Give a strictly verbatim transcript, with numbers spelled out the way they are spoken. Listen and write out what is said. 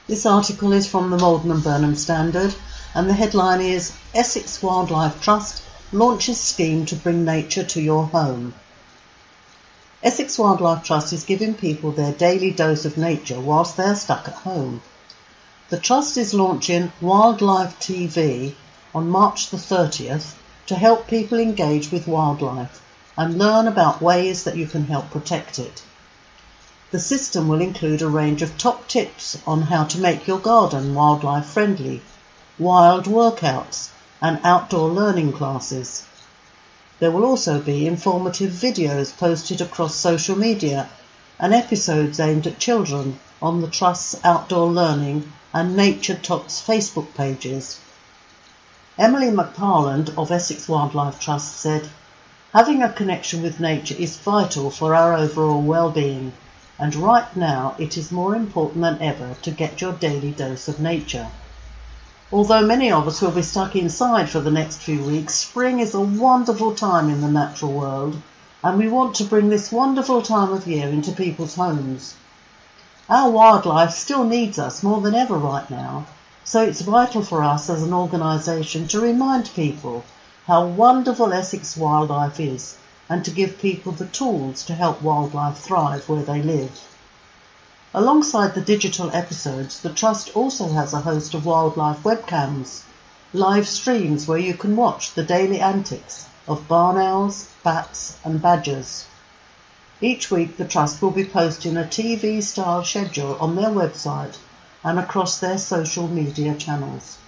This article is from the Malden and Burnham Standard, and the headline is Essex Wildlife Trust launches scheme to bring nature to your home. Essex Wildlife Trust is giving people their daily dose of nature whilst they are stuck at home. The Trust is launching Wildlife T V on March the thirtieth to help people engage with wildlife and learn about ways that you can help protect it. The system will include a range of top tips on how to make your garden wildlife friendly, wild workouts and outdoor learning classes. There will also be informative videos posted across social media and episodes aimed at children on the Trust's Outdoor Learning and Nature Talks Facebook pages. Emily McParland of Essex Wildlife Trust said, "Having a connection with nature is vital for our overall well-being, and right now it is more important than ever to get your daily dose of nature. Although many of us will be stuck inside for the next few weeks, spring is a wonderful time in the natural world, and we want to bring this wonderful time of year into people's homes. Our wildlife still needs us more than ever right now, so it's vital for us as an organisation to remind people how wonderful Essex wildlife is and to give people the tools to help wildlife thrive where they live." Alongside the digital episodes, the Trust also has a host of wildlife webcams, live streams where you can watch the daily antics of barn owls, bats and badgers. Each week the Trust will be posting a T V-style schedule on their website and across their social media channels.